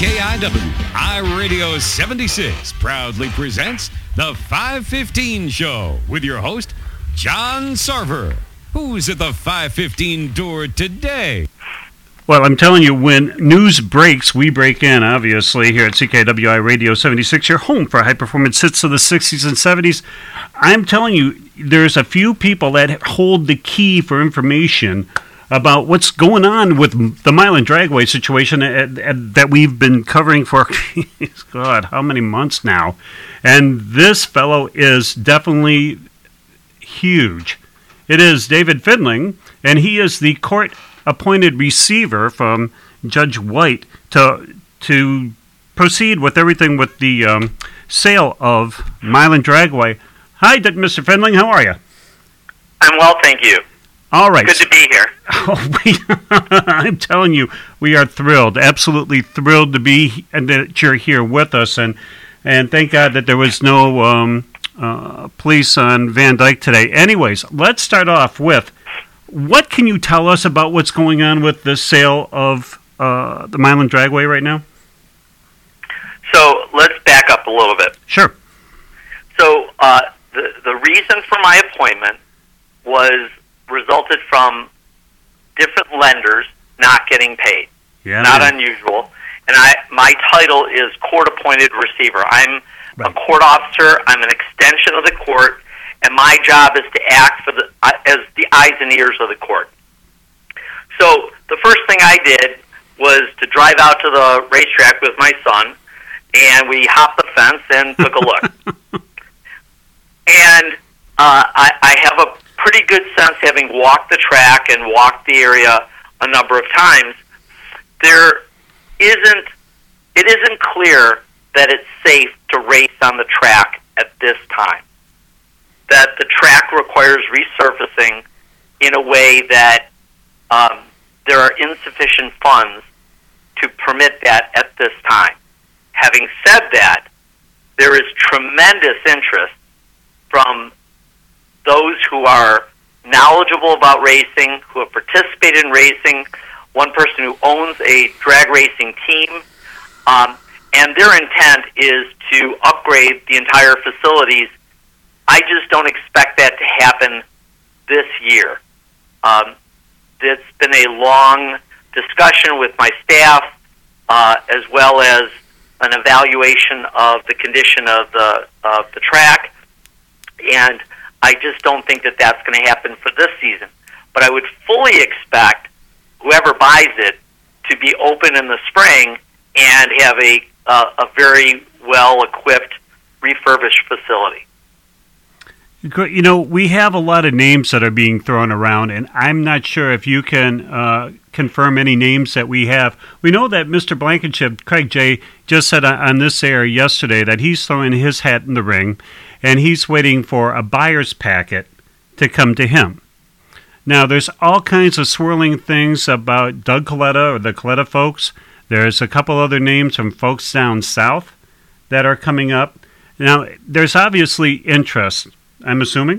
CKIW iRadio 76 proudly presents the 515 Show with your host, John Sarver. Who's at the 515 door today? Well, I'm telling you, when news breaks, we break in, obviously, here at CKWI Radio 76, your home for high-performance hits of the 60s and 70s. I'm telling you, there's a few people that hold the key for information about what's going on with the Milan Dragway situation that we've been covering for, God, how many months now? And this fellow is definitely huge. It is David Findling, and he is the court-appointed receiver from Judge White to proceed with everything with the sale of Milan Dragway. Hi, Mr. Findling. How are you? I'm well, thank you. All right. Good to be here. I'm telling you, we are thrilled, absolutely thrilled to be, and that you're here with us, and thank God that there was no police on Van Dyke today. Anyways, let's start off with, what can you tell us about what's going on with the sale of the Milan Dragway right now? So let's back up a little bit. Sure. So the reason for my appointment resulted from different lenders not getting paid. Yeah, not unusual. And my title is court-appointed receiver. I'm right. a court officer. I'm an extension of the court, and my job is to act as the eyes and ears of the court. So the first thing I did was to drive out to the racetrack with my son, and we hopped the fence and took a look. And I have a pretty good sense, having walked the track and walked the area a number of times. It isn't clear that it's safe to race on the track at this time. That the track requires resurfacing in a way that there are insufficient funds to permit that at this time. Having said that, there is tremendous interest from those who are knowledgeable about racing, who have participated in racing, one person who owns a drag racing team, and their intent is to upgrade the entire facilities. I just don't expect that to happen this year. It's been a long discussion with my staff, as well as an evaluation of the condition of the track, and I just don't think that that's going to happen for this season. But I would fully expect whoever buys it to be open in the spring and have a very well-equipped, refurbished facility. You know, we have a lot of names that are being thrown around, and I'm not sure if you can confirm any names that we have. We know that Mr. Blankenship, Craig J., just said on this air yesterday that he's throwing his hat in the ring, and he's waiting for a buyer's packet to come to him. Now, there's all kinds of swirling things about Doug Coletta or the Coletta folks. There's a couple other names from folks down south that are coming up. Now, there's obviously interest, I'm assuming?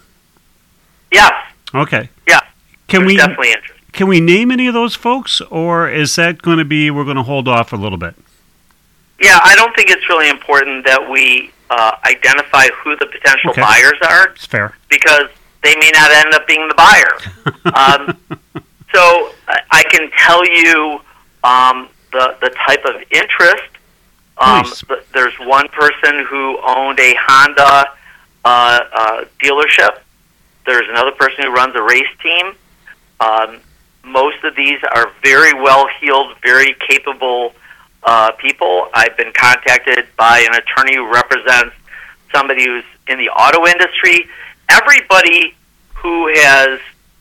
Yes. Okay. Yeah. There's definitely interest. Can we name any of those folks, or is that going to be, we're going to hold off a little bit? Yeah, I don't think it's really important that we identify who the potential buyers are. It's fair. Because they may not end up being the buyer. So I can tell you the type of interest. There's one person who owned a Honda dealership. There's another person who runs a race team. Most of these are very well-heeled, very capable people. I've been contacted by an attorney who represents somebody who's in the auto industry. Everybody who has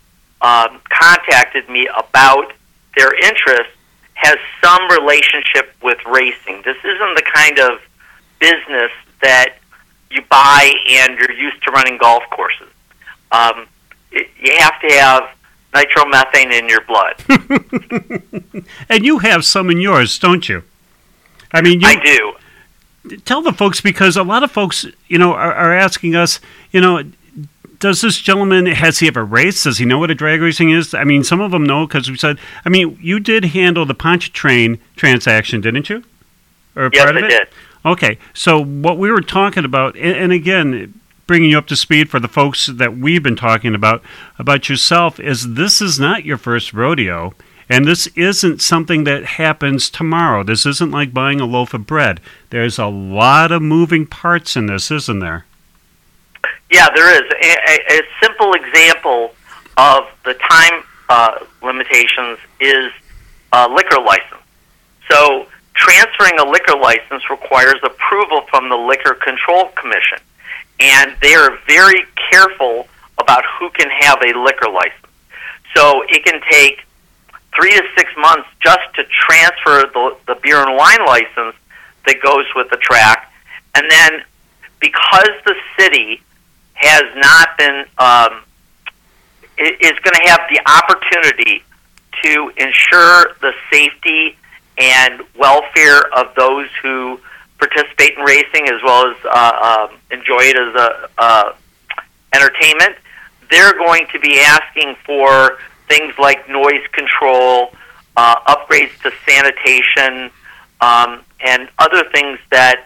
contacted me about their interest has some relationship with racing. This isn't the kind of business that you buy and you're used to running golf courses. You have to have nitromethane in your blood. And you have some in yours, don't you? I mean, I do. Tell the folks, because a lot of folks, are asking us, does this gentleman, has he ever raced? Does he know what a drag racing is? I mean, some of them know, because we said, you did handle the Pontchartrain transaction, didn't you? Or yes, part of I it? did. Okay, so what we were talking about, and again, bringing you up to speed for the folks that we've been talking about yourself, is this is not your first rodeo, and this isn't something that happens tomorrow. This isn't like buying a loaf of bread. There's a lot of moving parts in this, isn't there? Yeah, there is. A simple example of the time limitations is a liquor license. So transferring a liquor license requires approval from the Liquor Control Commission, and they are very careful about who can have a liquor license. So it can take 3 to 6 months just to transfer the beer and wine license that goes with the track, and then because the city has not been, is going to have the opportunity to ensure the safety and welfare of those who participate in racing as well as enjoy it as a entertainment. They're going to be asking for things like noise control, upgrades to sanitation, and other things that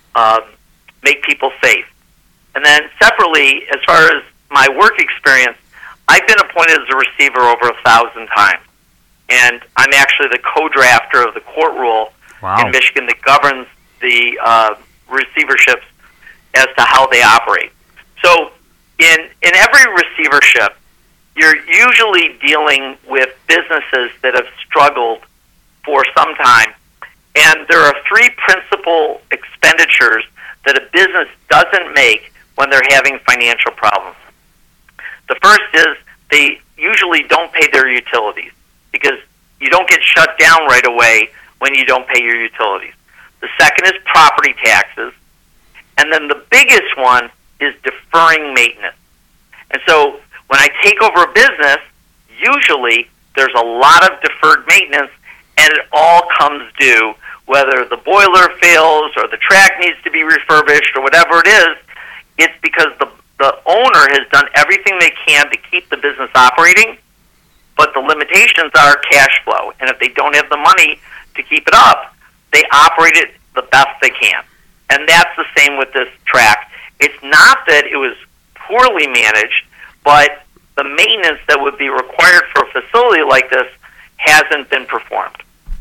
make people safe. And then separately, as far as my work experience, I've been appointed as a receiver over 1,000 times. And I'm actually the co-drafter of the court rule in Michigan that governs the receiverships as to how they operate. So in every receivership, you're usually dealing with businesses that have struggled for some time. And there are 3 principal expenditures that a business doesn't make when they're having financial problems. The first is they usually don't pay their utilities because you don't get shut down right away when you don't pay your utilities. The second is property taxes. And then the biggest one is deferring maintenance. And so when I take over a business, usually there's a lot of deferred maintenance, and it all comes due, whether the boiler fails or the track needs to be refurbished or whatever it is. It's because the owner has done everything they can to keep the business operating, but the limitations are cash flow. And if they don't have the money to keep it up, they operate it the best they can. And that's the same with this track. It's not that it was poorly managed, but the maintenance that would be required for a facility like this hasn't been performed.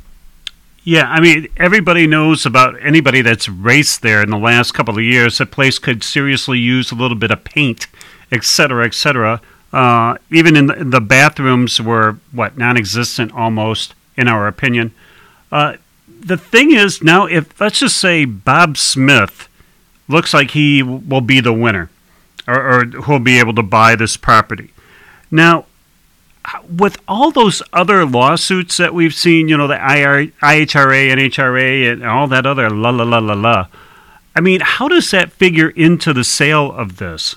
Yeah, I mean, everybody knows about anybody that's raced there in the last couple of years. The place could seriously use a little bit of paint, et cetera, et cetera. Even in the bathrooms were, non-existent almost, in our opinion. The thing is, now, if, let's just say Bob Smith looks like he will be the winner, or who'll be able to buy this property. Now, with all those other lawsuits that we've seen, the IHRA, NHRA, and all that other la, I mean, how does that figure into the sale of this?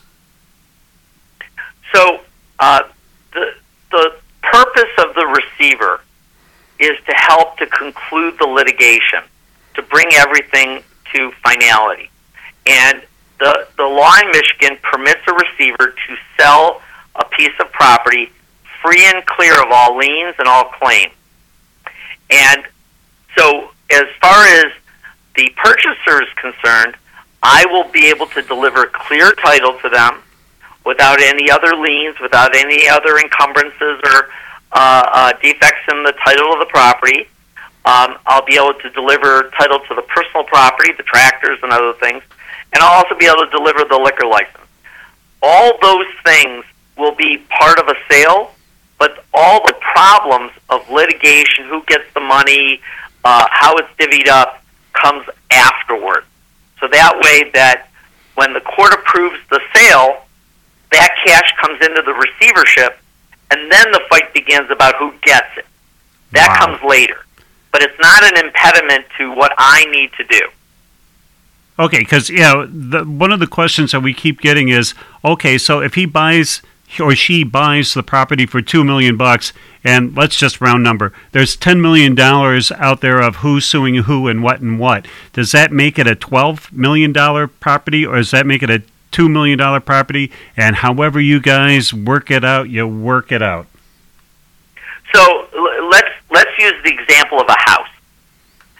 So the purpose of the receiver is to help to conclude the litigation, to bring everything to finality. And the law in Michigan permits a receiver to sell a piece of property free and clear of all liens and all claims. And so as far as the purchaser is concerned, I will be able to deliver clear title to them without any other liens, without any other encumbrances or defects in the title of the property. I'll be able to deliver title to the personal property, the tractors and other things, and I'll also be able to deliver the liquor license. All those things will be part of a sale, but all the problems of litigation, who gets the money, how it's divvied up, comes afterward. So that way that when the court approves the sale, that cash comes into the receivership, and then the fight begins about who gets it. That comes later. But it's not an impediment to what I need to do. Okay, because, one of the questions that we keep getting is, okay, so if he buys or she buys the property for $2 million, and let's just round number, there's $10 million out there of who's suing who and what. Does that make it a $12 million property, or does that make it a $2 million property? And however you guys work it out, you work it out. So let's use the example of a house. And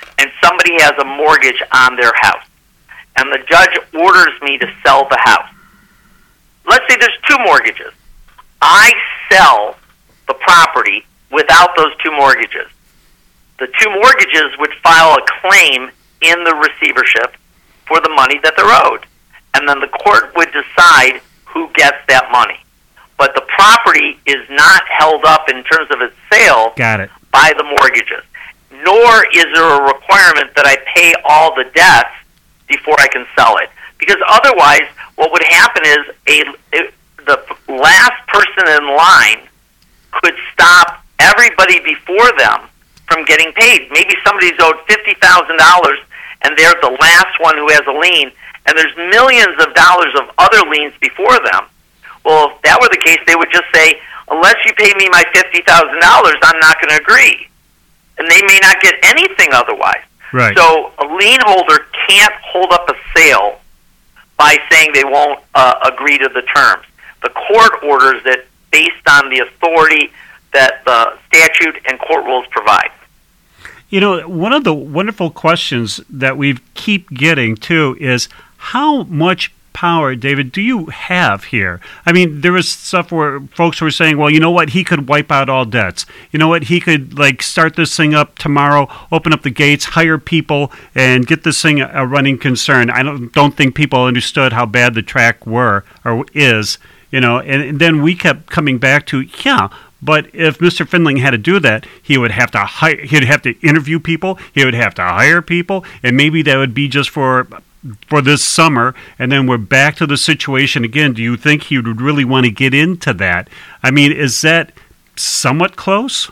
somebody has a mortgage on their house, and the judge orders me to sell the house. Let's say there's 2 mortgages. I sell the property without those 2 mortgages. The 2 mortgages would file a claim in the receivership for the money that they're owed. And then the court would decide who gets that money. But the property is not held up in terms of its sale by the mortgages. Nor is there a requirement that I pay all the debts before I can sell it. Because otherwise, what would happen is the last person in line could stop everybody before them from getting paid. Maybe somebody's owed $50,000 and they're the last one who has a lien, and there's millions of dollars of other liens before them. Well, if that were the case, they would just say, unless you pay me my $50,000, I'm not going to agree. And they may not get anything otherwise. Right. So a lien holder can't hold up a sale by saying they won't agree to the terms. The court orders it based on the authority that the statute and court rules provide. You know, one of the wonderful questions that we keep getting, too, is how much power, David, do you have here? I mean, there was stuff where folks were saying, well, you know what, he could wipe out all debts. You know what, he could, like, start this thing up tomorrow, open up the gates, hire people, and get this thing a running concern. I don't think people understood how bad the track is, you know, and then we kept coming back to, but if Mr. Findling had to do that, he would have to he'd have to interview people, he would have to hire people, and maybe that would be just for this summer, and then we're back to the situation again. Do you think he would really want to get into that? I mean, is that somewhat close?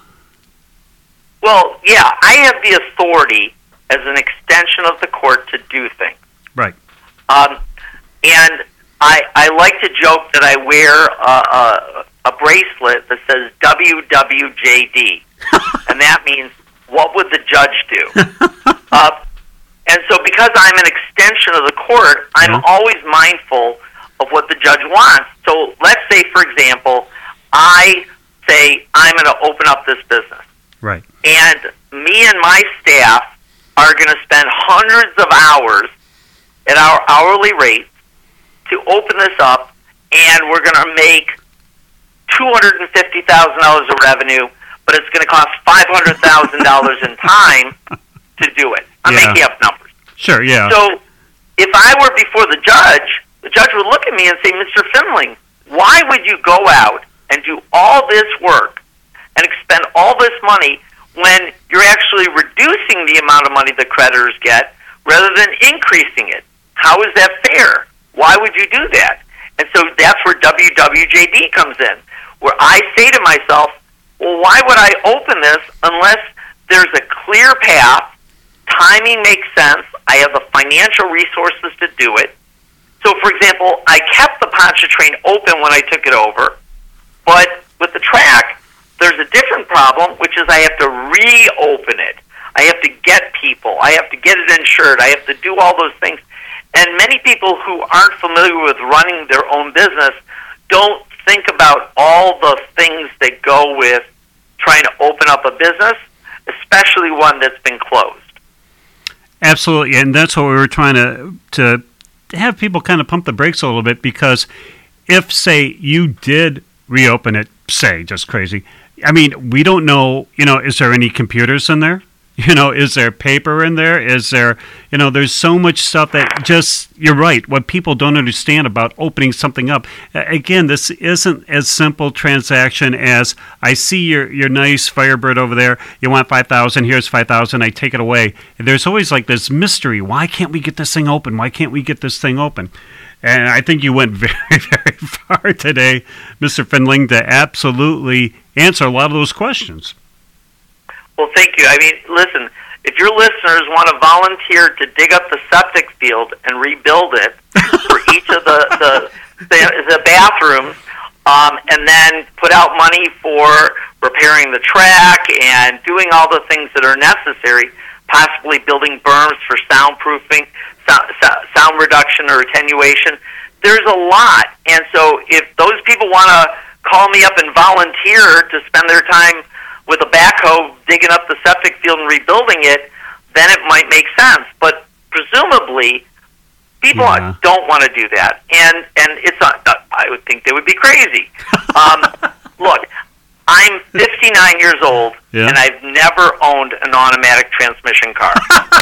Well, yeah, I have the authority as an extension of the court to do things. Right. And I like to joke that I wear a bracelet that says WWJD, and that means, what would the judge do? And so because I'm an extension of the court, I'm always mindful of what the judge wants. So let's say, for example, I say I'm going to open up this business. Right. And me and my staff are going to spend hundreds of hours at our hourly rate to open this up, and we're going to make $250,000 of revenue, but it's going to cost $500,000 in time to do it. I'm making up numbers. Sure, yeah. So if I were before the judge would look at me and say, Mr. Findling, why would you go out and do all this work and expend all this money when you're actually reducing the amount of money the creditors get rather than increasing it? How is that fair? Why would you do that? And so that's where WWJD comes in, where I say to myself, well, why would I open this unless there's a clear path, timing makes sense, I have the financial resources to do it. So, for example, I kept the Pontchartrain open when I took it over, but with the track, there's a different problem, which is I have to reopen it. I have to get people. I have to get it insured. I have to do all those things. And many people who aren't familiar with running their own business don't think about all the things that go with trying to open up a business, especially one that's been closed. Absolutely, and that's what we were trying to have people kind of pump the brakes a little bit, because if, say, you did reopen it, say, just crazy, I mean, we don't know, is there any computers in there? Is there paper in there? Is there, there's so much stuff that just, you're right, what people don't understand about opening something up. Again, this isn't as simple transaction as, I see your nice Firebird over there, you want $5,000, here's $5,000, I take it away. There's always like this mystery, why can't we get this thing open? Why can't we get this thing open? And I think you went very, very far today, Mr. Findling, to absolutely answer a lot of those questions. Well, thank you. I mean, listen, if your listeners want to volunteer to dig up the septic field and rebuild it for each of the bathrooms, and then put out money for repairing the track and doing all the things that are necessary, possibly building berms for soundproofing, sound reduction or attenuation, there's a lot. And so if those people want to call me up and volunteer to spend their time with a backhoe digging up the septic field and rebuilding it, then it might make sense. But presumably, people don't want to do that, and it's not. I would think they would be crazy. Look, I'm 59 years old, and I've never owned an automatic transmission car.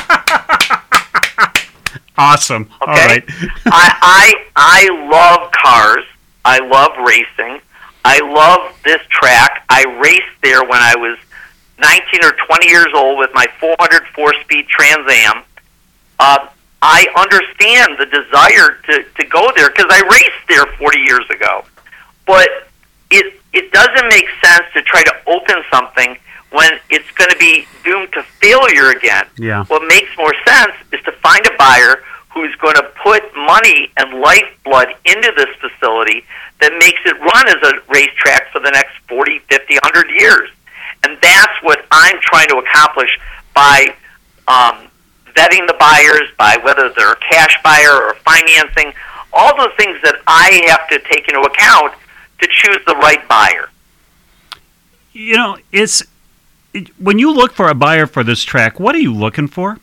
Awesome. Okay? All right. I love cars. I love racing. I love this track. I raced there when I was 19 or 20 years old with my 404-speed Trans Am. I understand the desire to go there because I raced there 40 years ago. But it doesn't make sense to try to open something when it's going to be doomed to failure again. Yeah. What makes more sense is to find a buyer who's going to put money and lifeblood into this facility that makes it run as a racetrack for the next 40, 50, 100 years. And that's what I'm trying to accomplish by vetting the buyers, by whether they're a cash buyer or financing, all the things that I have to take into account to choose the right buyer. You know, when you look for a buyer for this track, what are you looking for?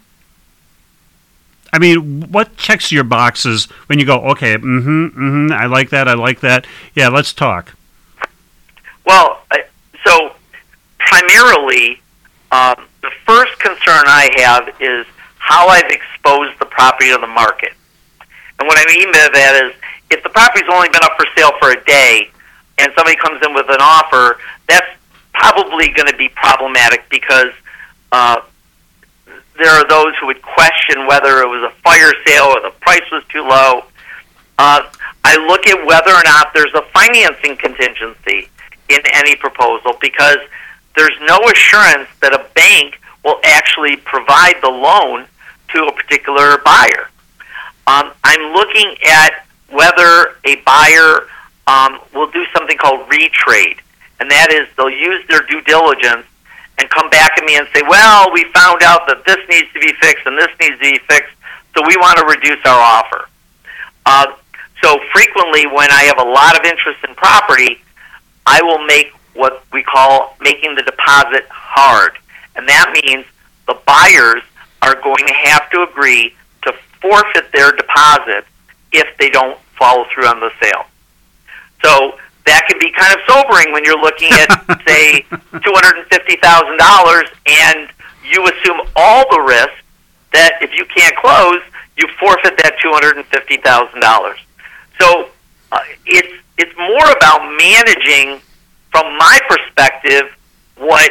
I mean, what checks your boxes when you go, okay, I like that. Yeah, let's talk. Well, so primarily, the first concern I have is how I've exposed the property to the market. And what I mean by that is, if the property's only been up for sale for a day and somebody comes in with an offer, that's probably going to be problematic because there are those who would question whether it was a fire sale or the price was too low. I look at whether or not there's a financing contingency in any proposal because there's no assurance that a bank will actually provide the loan to a particular buyer. I'm looking at whether a buyer will do something called retrade, and that is they'll use their due diligence and come back at me and say, well, we found out that this needs to be fixed and this needs to be fixed, so we want to reduce our offer. So frequently when I have a lot of interest in property, I will make what we call making the deposit hard. And that means the buyers are going to have to agree to forfeit their deposit if they don't follow through on the sale. So that can be kind of sobering when you're looking at, say, $250,000 and you assume all the risk that if you can't close, you forfeit that $250,000. So it's more about managing, from my perspective, what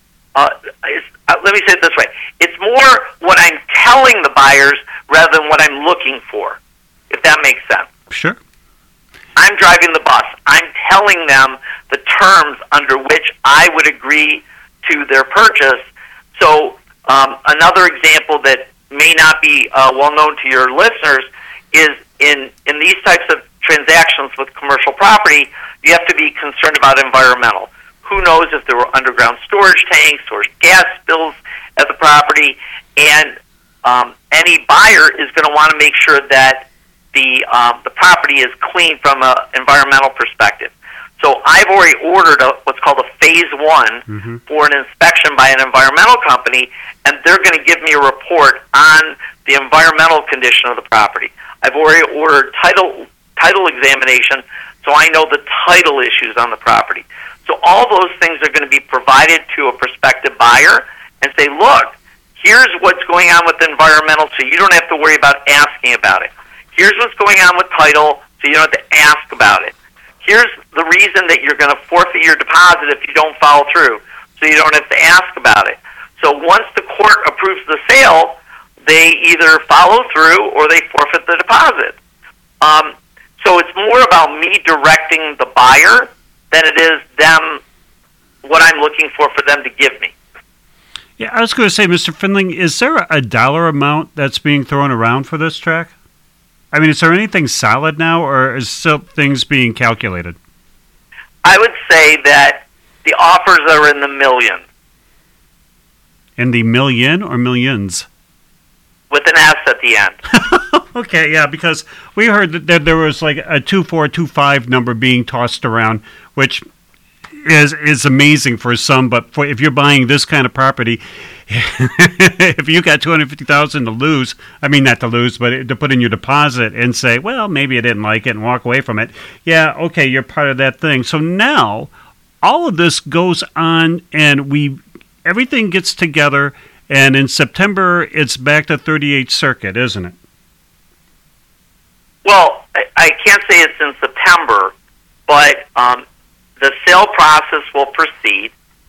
let me say it this way. It's more what I'm telling the buyers rather than what I'm looking for, if that makes sense. Sure. I'm driving the bus. I'm telling them the terms under which I would agree to their purchase. So another example that may not be well known to your listeners is in these types of transactions with commercial property, you have to be concerned about environmental. Who knows if there were underground storage tanks or gas spills at the property, and any buyer is going to want to make sure that the property is clean from an environmental perspective. So I've already ordered what's called a phase one for an inspection by an environmental company, and they're going to give me a report on the environmental condition of the property. I've already ordered title examination, so I know the title issues on the property. So all those things are going to be provided to a prospective buyer and say, look, here's what's going on with the environmental, so you don't have to worry about asking about it. Here's what's going on with title, so you don't have to ask about it. Here's the reason that you're going to forfeit your deposit if you don't follow through, so you don't have to ask about it. So once the court approves the sale, they either follow through or they forfeit the deposit. So it's more about me directing the buyer than it is them, what I'm looking for them to give me. Yeah, I was going to say, Mr. Findling, is there a dollar amount that's being thrown around for this track? I mean, is there anything solid now, or is still things being calculated? I would say that the offers are in the millions. In the million or millions? With an S at the end. Okay, yeah, because we heard that there was like a 2425 number being tossed around, which is amazing for some, but if you're buying this kind of property, if you got $250,000 to lose, I mean not to lose, but to put in your deposit and say, well, maybe I didn't like it and walk away from it. Yeah, okay, you're part of that thing. So now all of this goes on, and everything gets together, and in September it's back to 38th Circuit, isn't it? Well, I can't say it's in September, but the sale process will proceed.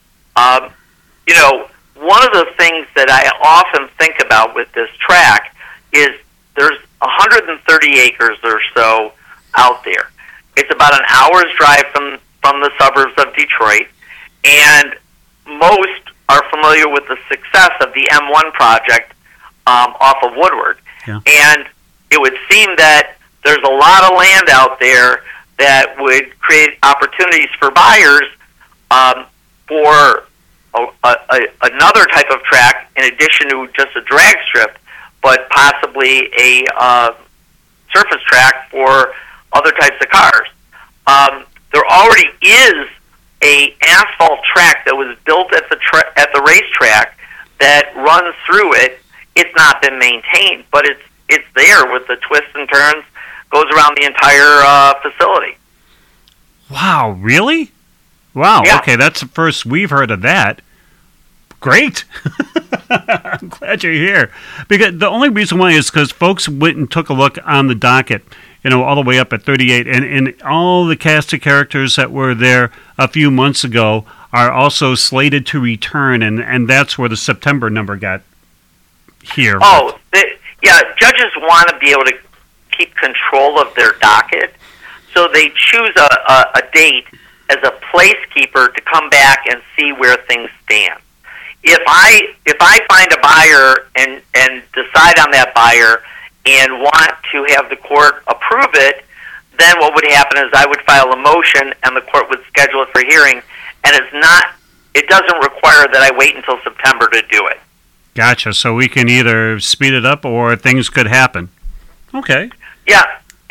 One of the things that I often think about with this track is there's 130 acres or so out there. It's about an hour's drive from the suburbs of Detroit, and most are familiar with the success of the M1 project off of Woodward. Yeah. And it would seem that there's a lot of land out there that would create opportunities for buyers for another type of track in addition to just a drag strip, but possibly a surface track for other types of cars. There already is a asphalt track that was built at the racetrack that runs through it. It's not been maintained, but it's there with the twists and turns, goes around the entire facility. Wow, really? Wow, Yeah. Okay, that's the first we've heard of that. Great. I'm glad you're here. Because the only reason why is because folks went and took a look on the docket, all the way up at 38, and all the cast of characters that were there a few months ago are also slated to return, and that's where the September number got here. Oh, judges want to be able to keep control of their docket, so they choose a date as a placekeeper to come back and see where things stand. If I find a buyer and decide on that buyer and want to have the court approve it, then what would happen is I would file a motion and the court would schedule it for hearing, and it doesn't require that I wait until September to do it. Gotcha. So we can either speed it up or things could happen. Okay. Yeah.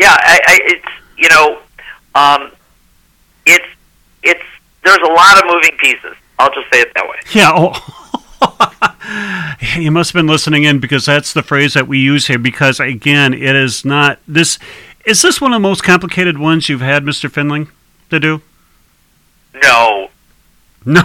It's there's a lot of moving pieces. I'll just say it that way. Yeah. You must have been listening in, because that's the phrase that we use here, because again, it is not this. Is this one of the most complicated ones you've had, Mr. Finling, to do? No. No.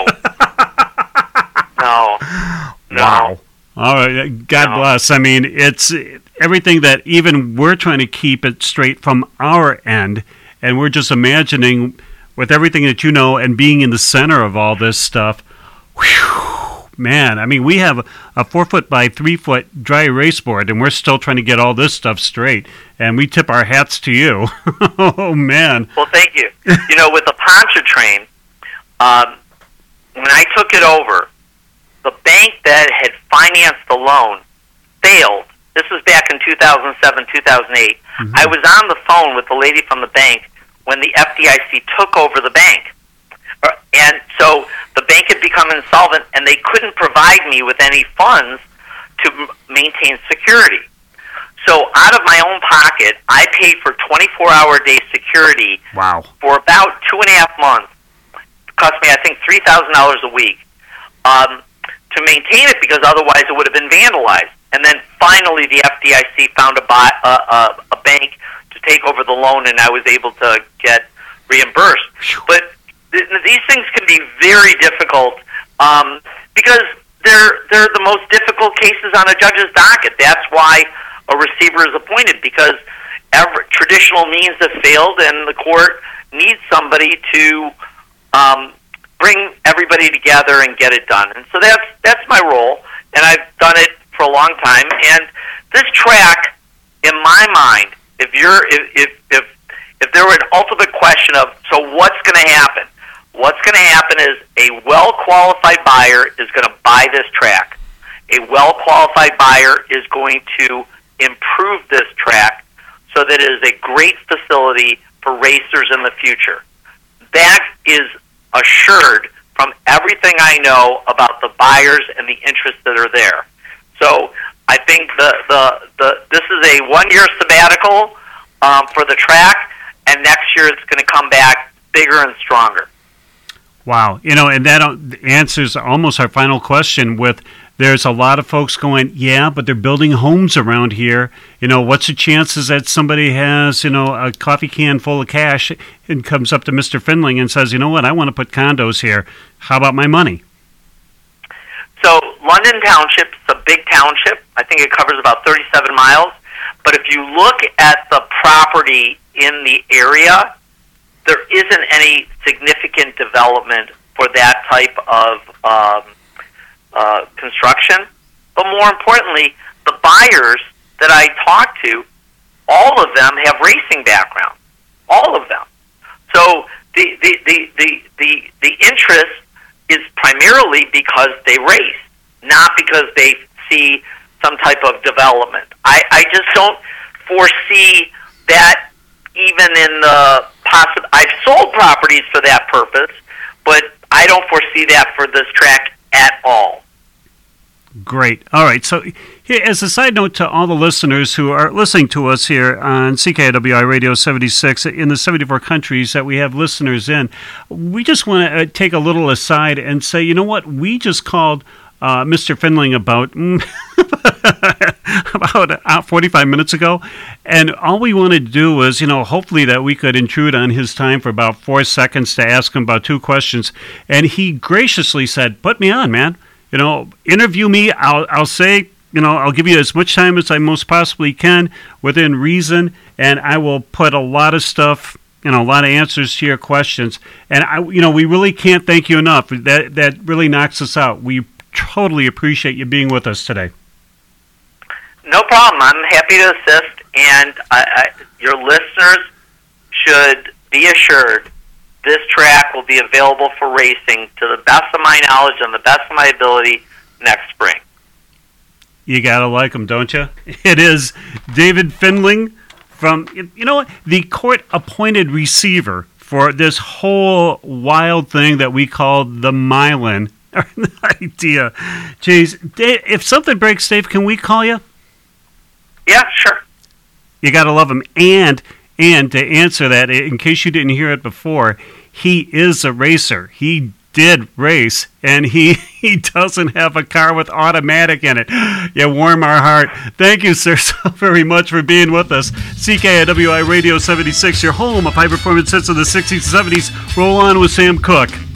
No. Wow. All right. God bless. I mean, it's everything that even we're trying to keep it straight from our end, and we're just imagining with everything that and being in the center of all this stuff. Whew, man, I mean, we have a 4-foot by 3-foot dry erase board, and we're still trying to get all this stuff straight, and we tip our hats to you. Oh, man. Well, thank you. With the Pontchartrain, when I took it over, the bank that had financed the loan failed. This was back in 2007, 2008. Mm-hmm. I was on the phone with the lady from the bank when the FDIC took over the bank. And so the bank had become insolvent, and they couldn't provide me with any funds to maintain security. So out of my own pocket, I paid for 24-hour-a-day security. Wow. For about 2.5 months. It cost me, I think, $3,000 a week to maintain it, because otherwise it would have been vandalized. And then finally the FDIC found a bank to take over the loan, and I was able to get reimbursed. But these things can be very difficult because they're the most difficult cases on a judge's docket. That's why a receiver is appointed, because traditional means have failed, and the court needs somebody to bring everybody together and get it done. And so that's my role, and I've done it for a long time. And this track, in my mind, if there were an ultimate question of, so what's going to happen? What's going to happen is a well-qualified buyer is going to buy this track. A well-qualified buyer is going to improve this track so that it is a great facility for racers in the future. That is assured from everything I know about the buyers and the interests that are there. So I think this is a 1-year sabbatical for the track, and next year it's going to come back bigger and stronger. Wow. And that answers almost our final question with there's a lot of folks going, yeah, but they're building homes around here. What's the chances that somebody has, a coffee can full of cash and comes up to Mr. Findling and says, you know what, I want to put condos here. How about my money? So London Township is a big township. I think it covers about 37 miles. But if you look at the property in the area, there isn't any significant development for that type of construction. But more importantly, the buyers that I talk to, all of them have racing background. All of them. So the interest is primarily because they race, not because they see some type of development. I just don't foresee that even in the I've sold properties for that purpose, but I don't foresee that for this track at all. Great. All right. So, here, as a side note to all the listeners who are listening to us here on CKWI Radio 76 in the 74 countries that we have listeners in, we just want to take a little aside and say, you know what? We just called Mr. Findling about 45 minutes ago, and all we wanted to do was, hopefully that we could intrude on his time for about 4 seconds to ask him about 2 questions, and he graciously said, "Put me on, man. Interview me. I'll say, I'll give you as much time as I most possibly can within reason, and I will put a lot of stuff." A lot of answers to your questions, and we really can't thank you enough. That really knocks us out. We totally appreciate you being with us today. No problem. I'm happy to assist, and your listeners should be assured this track will be available for racing to the best of my knowledge and the best of my ability next spring. You gotta like them, don't you? It is David Findling from, the court-appointed receiver for this whole wild thing that we call the Milan. Idea. Jeez, Dave, if something breaks, Dave, can we call you? Yeah, sure. You got to love him. And to answer that, in case you didn't hear it before, he is a racer. He did race, and he doesn't have a car with automatic in it. You warm our heart. Thank you, sir, so very much for being with us. CKWI Radio 76, your home of high performance hits of the 60s and 70s. Roll on with Sam Cooke.